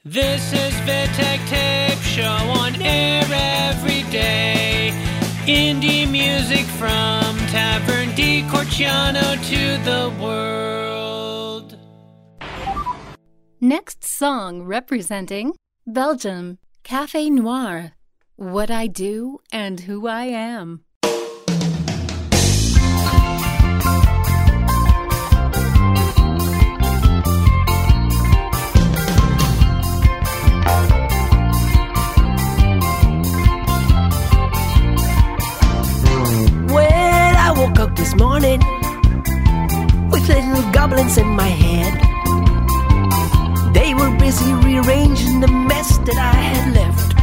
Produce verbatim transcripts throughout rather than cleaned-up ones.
This is Vitek Tape Show on air every day. Indie music from Tavern di Corciano to the world. Next song representing Belgium, Café Noir, What I Do and Who I Am. Woke up this morning with little goblins in my head. They were busy rearranging the mess that I had left.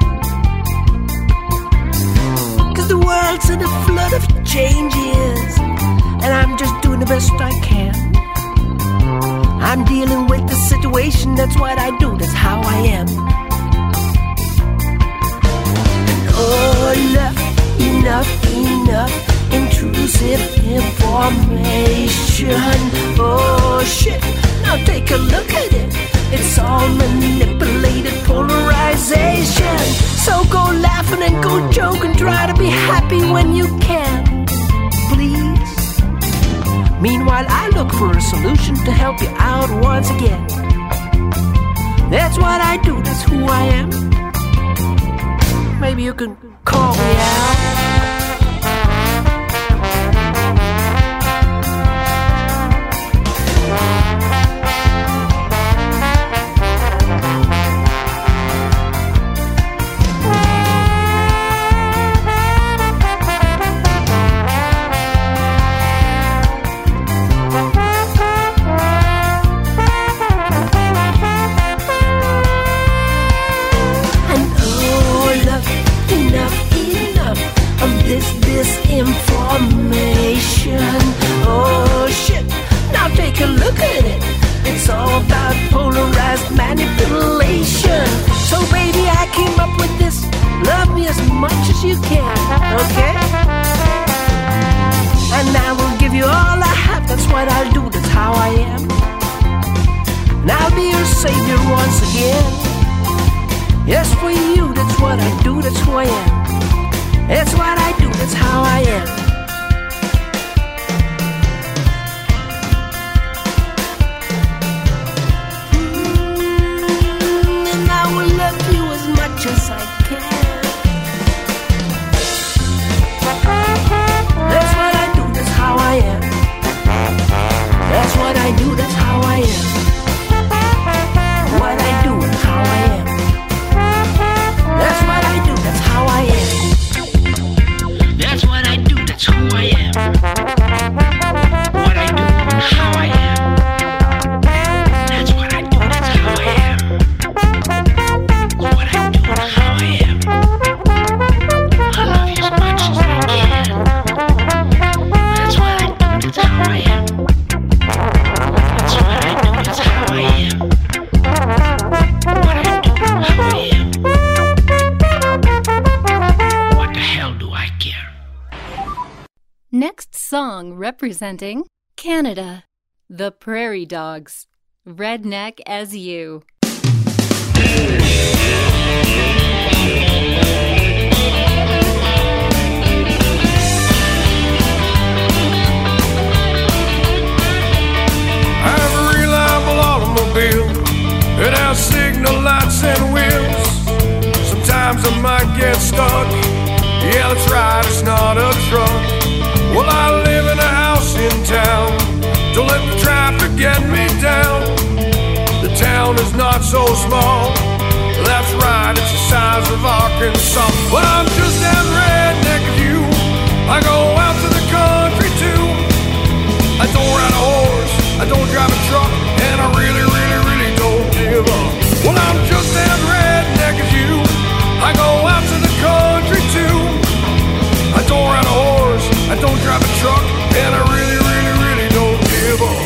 Cause the world's in a flood of changes, and I'm just doing the best I can. I'm dealing with the situation, that's what I do, that's how I am. And oh, enough, enough, enough intrusive information. Oh shit, now take a look at it. It's all manipulated polarization. So go laughing and go joke and try to be happy when you can, please. Meanwhile, I look for a solution to help you out once again. That's what I do, that's who I am. Maybe you can call me out. Information. Oh shit, now take a look at it. It's all about polarized manipulation. So baby, I came up with this. Love me as much as you can, okay? And I will give you all I have. That's what I'll do, that's how I am. And I'll be your savior once again. Yes, for you, that's what I do, that's who I am. That's what I do, that's how I am. Mm, and I will love you as much as I can. That's what I do, that's how I am. That's what I do, that's how I am. What I do and how I am. That's what I do, that's how I am. That's what I do, that's who I am. What I do and how I am. That's what I do, that's how I am. What I do and how I am. I love you as much as I can. That's what I do, that's how I am. That's what I do, that's how I am. What I do and how I am. What the hell do I care? Next song representing Canada, The Prairie Dogs, Redneck as You. I have a reliable automobile. It has signal lights and wheels. Sometimes I might get stuck. Yeah, that's right, it's not a truck. Well, I live in a house in town. Don't let the traffic get me down. The town is not so small. That's right, it's the size of Arkansas. But I'm just as redneck as you. I go out to the country too. I don't ride a horse, I don't drive a truck, and I really, really, really don't give up. Well, I'm just as redneck as you. I go out to the country too. I don't ride a horse, I don't drive a truck, and I really, really, really don't give up.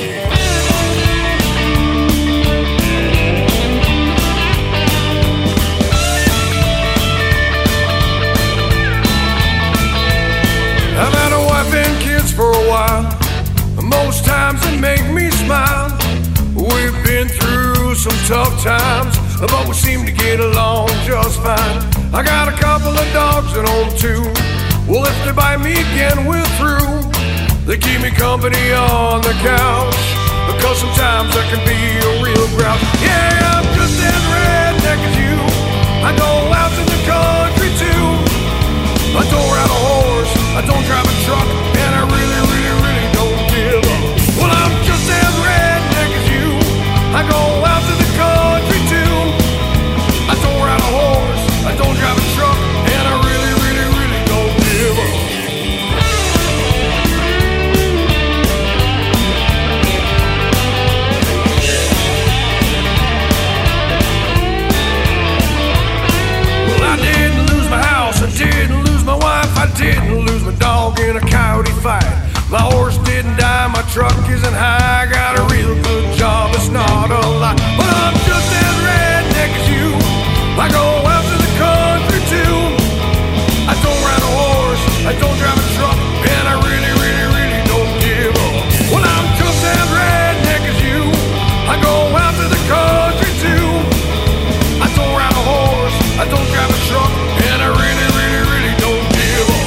I've had a wife and kids for a while. Most times they make me smile. tough times, but we seem to get along just fine. I got a couple of dogs at home too. Well, if they bite me again, we're through. They keep me company on the couch, because sometimes I can be a real grouch. Yeah, I'm just as redneck as you. I go out to the country too. I don't ride a horse, I don't drive a truck, and I really, really, really don't give up. Well, I'm just as redneck as you. I go out to the country too. I don't ride a horse, I don't drive a truck, and I really, really, really don't give up. Well, I didn't lose my house, I didn't lose my wife, I didn't lose my dog in a coyote fight. My horse didn't die, my truck isn't high, I got a real good job, it's not a lie. But I'm just as redneck as you. I go out to the country too. I don't ride a horse, I don't drive a truck, and I really, really, really don't give up. Well, I'm just as redneck as you. I go out to the country too. I don't ride a horse, I don't drive a truck, and I really, really, really don't give up.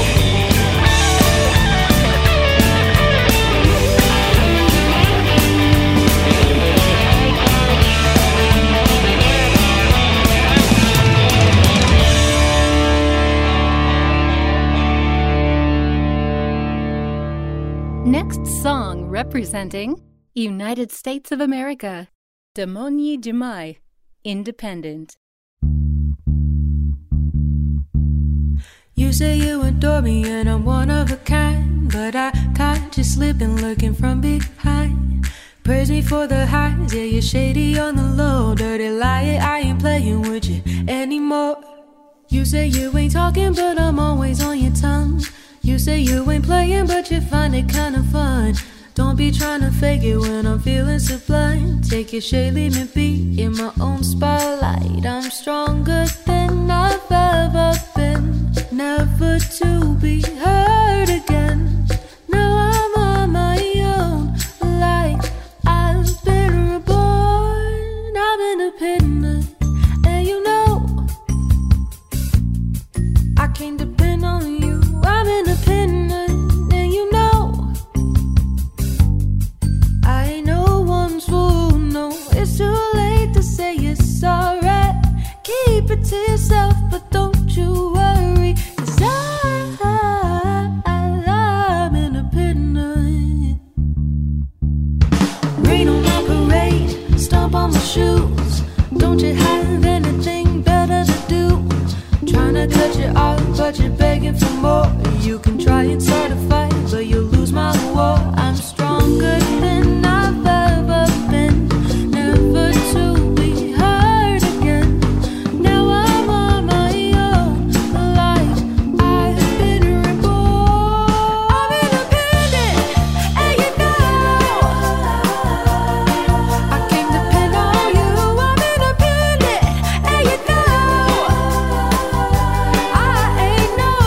Next song representing United States of America, Damoni Jemai, Independent. You say you adore me and I'm one of a kind, but I caught you slipping, looking from behind. Praise me for the highs, yeah, you're shady on the low. Dirty liar, I ain't playing with you anymore. You say you ain't talking, but I'm always on your tongue. You say you ain't playing, but you find it kinda fun. Don't be trying to fake it when I'm feeling sublime. Take your shade, leave me be in my own spotlight. I'm stronger than I've ever been, never to be hurt again. Now I'm on my own, like I've been reborn. I'm independent, and you know I can't depend on you. I'm independent, and you know I ain't no one's fool, no. It's too late to say you're sorry. Keep it to yourself, but don't you worry, 'cause I, I, I'm independent. Rain on my parade, stomp on my shoes. Don't you have anything better to do? Tryna cut you off, but you're begging for more. You can try and start a fight, but you'll lose my war. I'm stronger than I've ever been, never to be hurt again. Now I'm on my own, like I've been reborn. I'm independent, and you know I can't depend on you. I'm independent, and you know I ain't no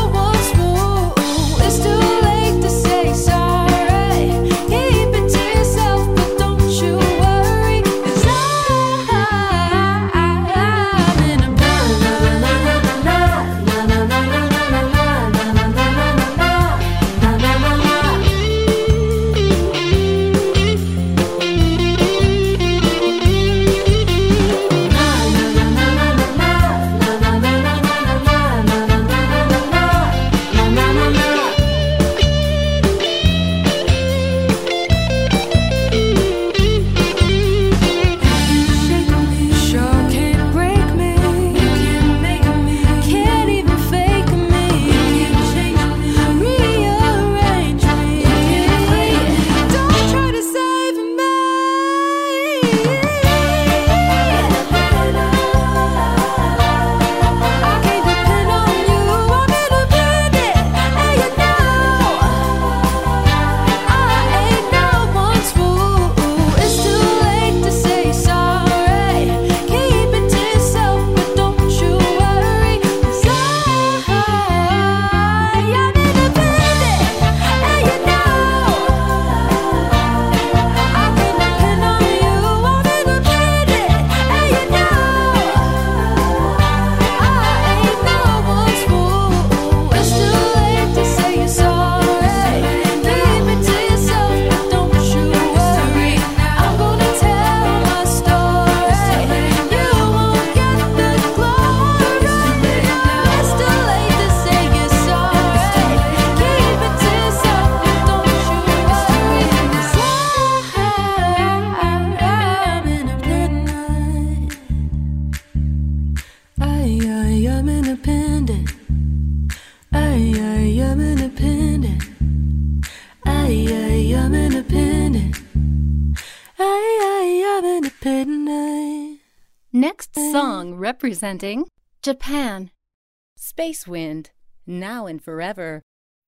Next song representing Japan. Space Wind, Now and Forever.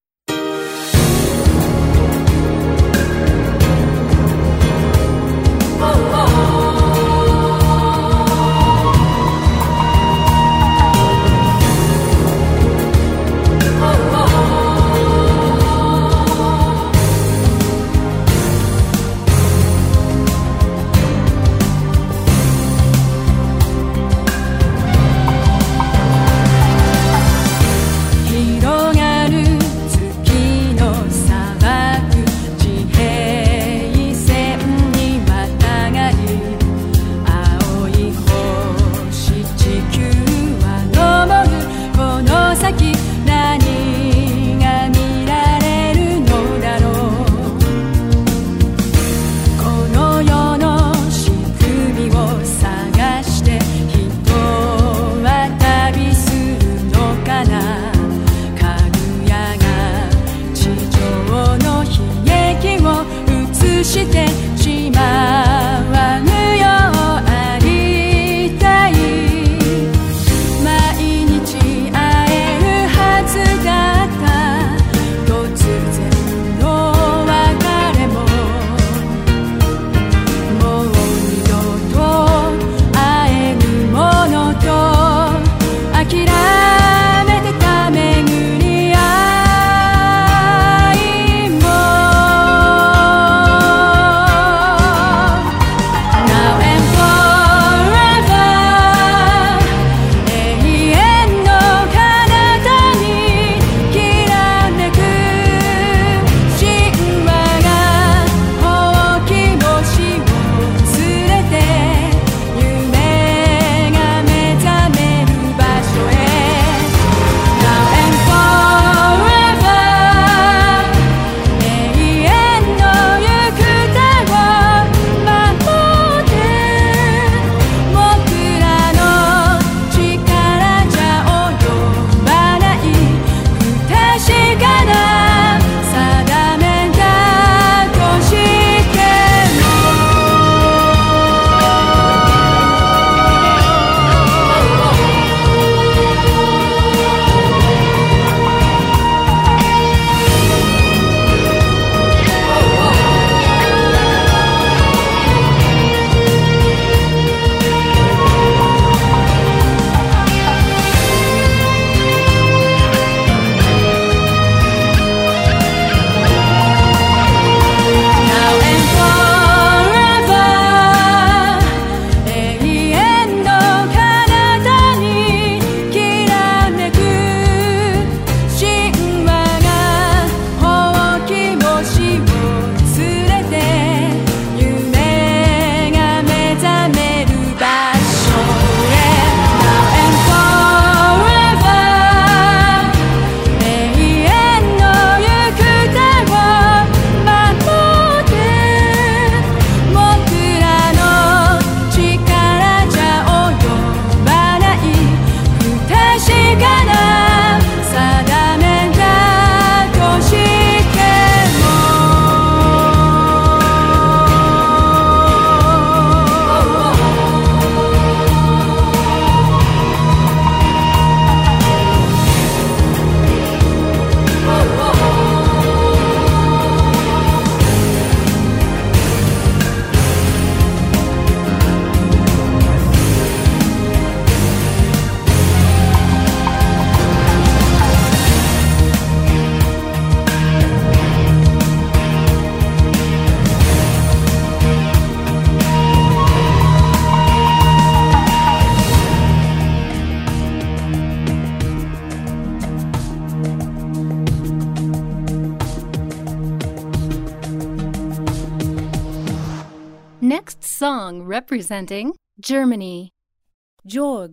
Next song representing Germany. Jorg,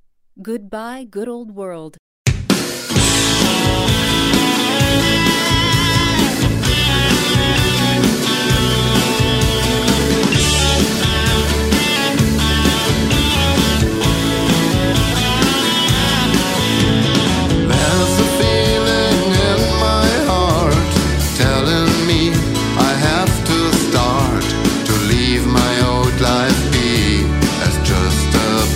Goodbye Good Old World. Life be as just a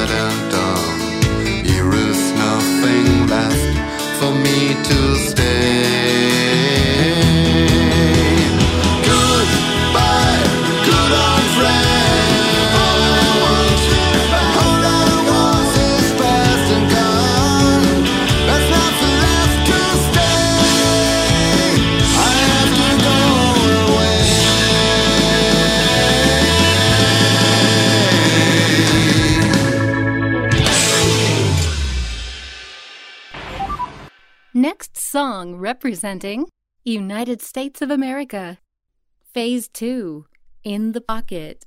said and done, there is nothing left for me to stay. Goodbye, good old friend. All I want, all I want is past and gone. There's nothing left to stay. I have to go away. Next song representing United States of America. Phase two, In the Pocket.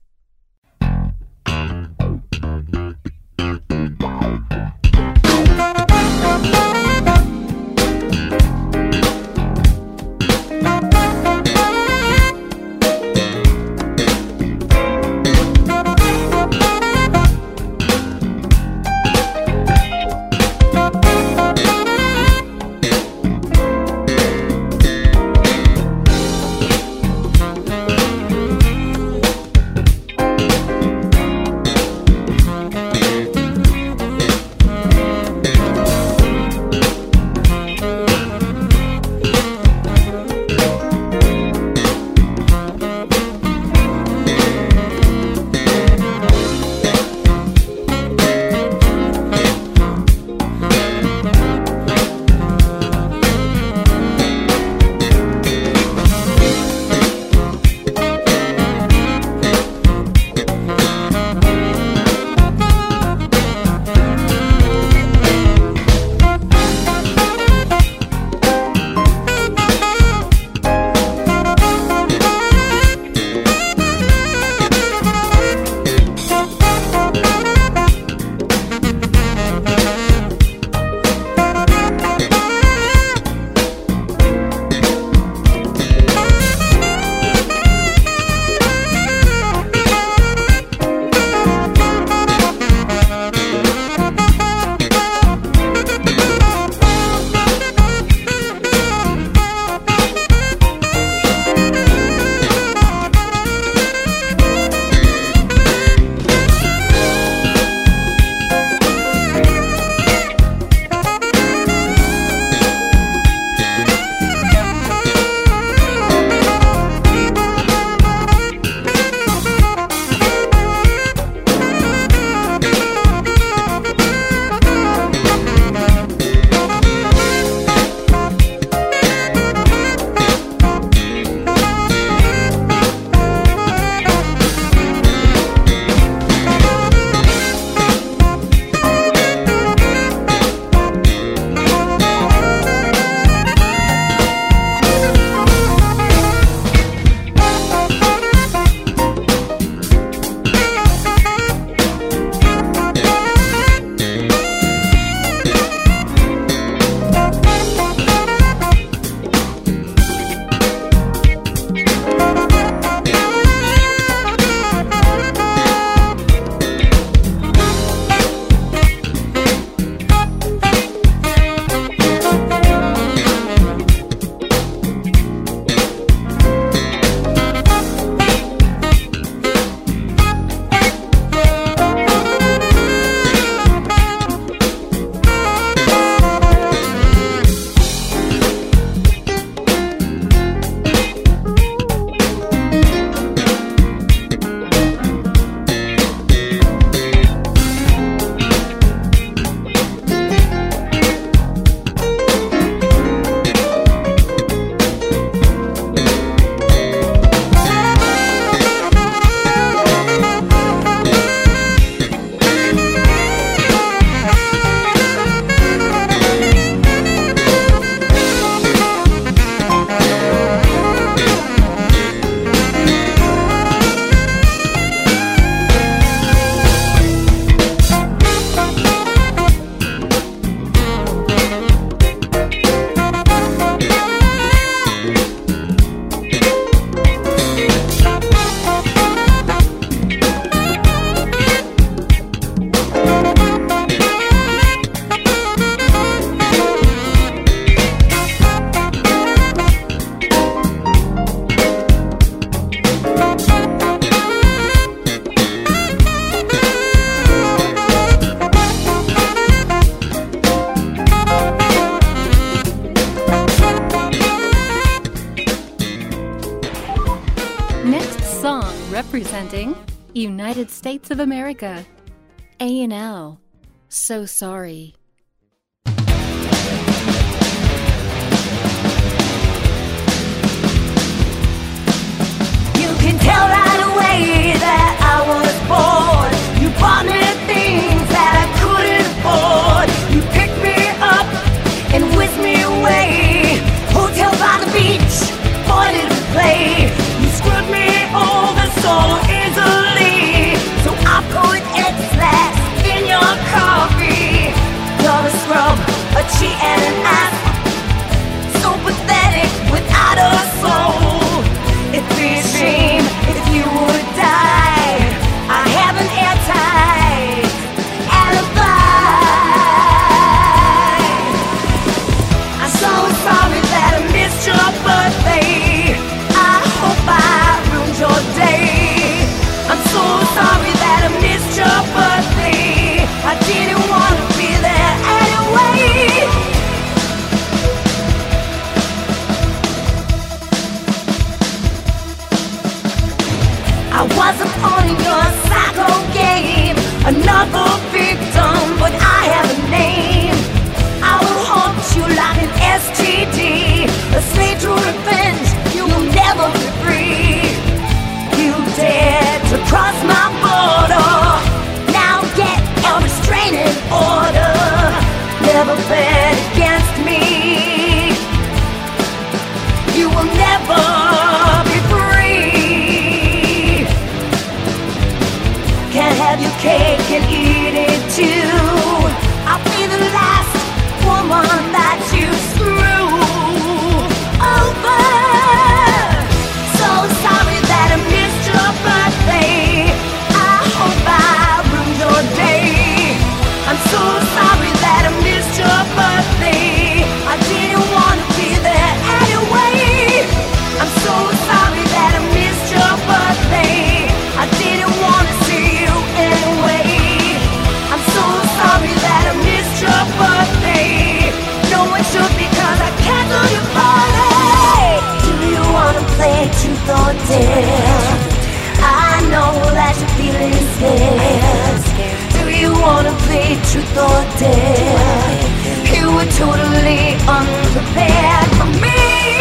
Representing United States of America, A and L, So Sorry. You can tell right away that I was bored. You bought me things that I couldn't afford. You picked me up and whisked me away. Hotel by the beach, boy did we play. You screwed me over so easily. So I put X-Lax in your coffee. You're a scrub, a cheat and an ass. So pathetic without a soul. It'd be a shame if you would die. I have an airtight alibi. I'm so sorry that I missed your birthday. I hope I ruined your day. I'm so sorry that I missed your birthday. I didn't want to be there anyway. I wasn't on your psycho game, another victim, but I have a name. I will haunt you like an S T D, a slave to revenge, you will never be free. You dared to cross my border, now get a restraining order. Never bet against me, you will never be free. Can't have your cake and eat it too. I'll be the last woman that you screw over. So sorry that I missed your birthday. I hope I ruined your day. I'm so sorry that I missed your birthday. I didn't want to be there anyway. I'm so sorry that I missed your birthday. I didn't want to see you anyway. I'm so sorry that I missed your birthday. No one should because I canceled your party. Do you wanna play truth or dare? I know that you're feeling scared. Do you wanna play truth or dare? You were totally unprepared for me.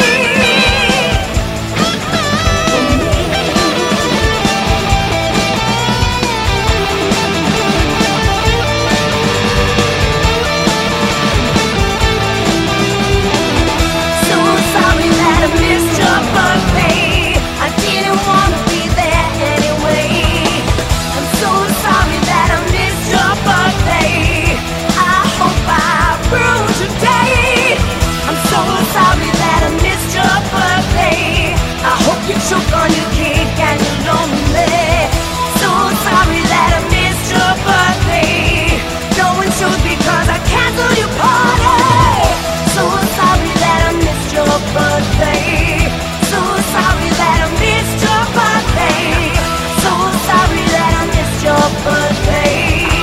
Choke on your cake and you're lonely. So sorry that I missed your birthday. No one should because I canceled your party. So sorry that I missed your birthday. So sorry that I missed your birthday. So sorry that I missed your birthday.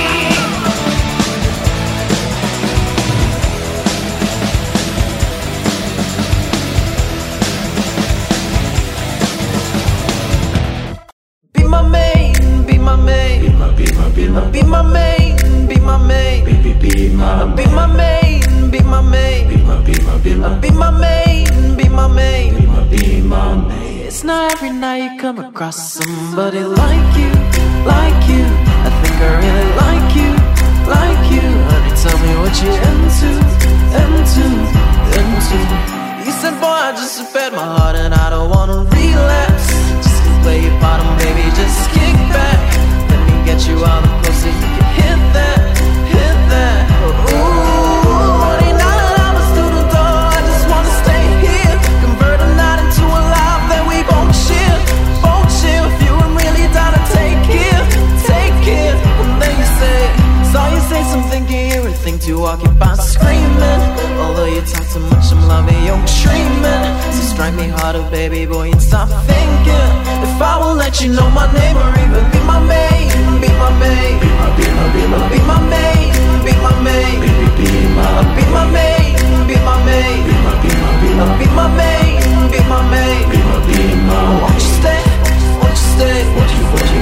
Be my main, be my main, be my, be my, be my, be my main, be my main, be, be, be my, be my main, be my main, be my, be my, be my, be my main, be my main, be my, be my main. It's not every night you come across somebody like you, like you. I think I really like you, like you. Honey, tell me what you're into, into, into. You said, boy, I just fed my heart and I don't wanna relapse. Play your bottom, baby, just kick back. Let me get you all up closer, you can hit that, hit that. Ooh, honey, now that I was through the door, I just wanna stay here. Convert a night into a life that we both chill, both chill. If you were really down to take care, take care. And then you say, saw you say something, everything to occupy screaming. Although you talk too much, I'm loving your treatment. So strike me harder, baby boy, and stop thinking. If I will let you know my name or even be my main, be my main, be my, be my, be my, be my main, be my main, be, be, be my, be my main, be my main, be my, be my, be my, be my main, be my main, be my, be my. Won't you stay? Won't you stay? Won't you, won't you?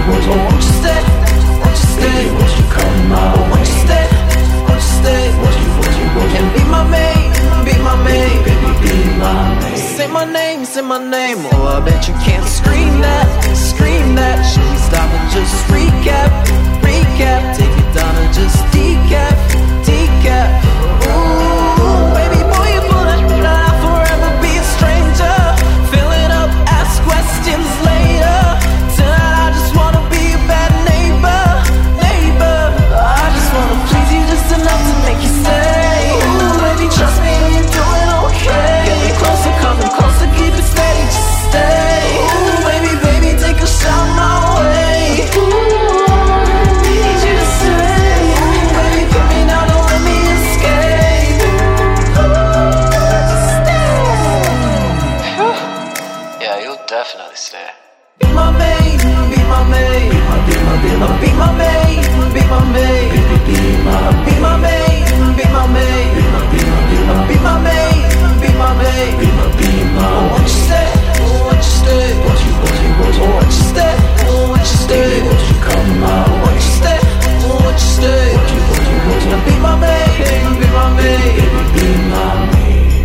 in my name. Oh, I bet you can't scream that, scream that. Should we stop and just recap, recap? Take it down and just decap, decap. Ooh, baby boy, you're pulling out, forever be a stranger. Fill it up, ask questions later. Tonight I just wanna be a bad neighbor, neighbor. I just wanna please you just enough to make you stay. Ooh, baby, trust me, you're doing okay. Get me closer, coming closer, keep it steady, just stay. Ooh, baby, baby, take a shot my way. Ooh, I need you to stay. Ooh, baby, put me down, don't let me escape. Ooh, just stay. Yeah, you'll definitely stay. Be my maid, be my maid, be my, be my, be my, be my maid, be my maid, be, be, be my, be my maid, be my maid, be my, be my, be my, be my maid, be my maid, be my, be my. Oh, won't you stay? Oh, won't you stay? Won't you, won't you, won't you, won't you stay? Oh, won't you stay? Won't you come out? Won't you stay? Oh, won't you stay? Won't you, won't you, won't you? Be my maid, be my maid, be, be my maid.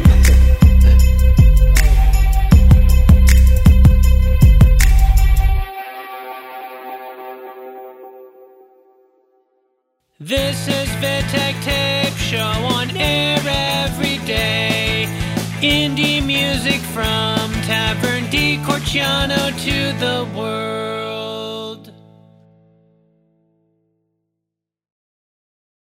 This is Vitek Tape Show on air every day. Indie music from Tavern di Corciano to the world.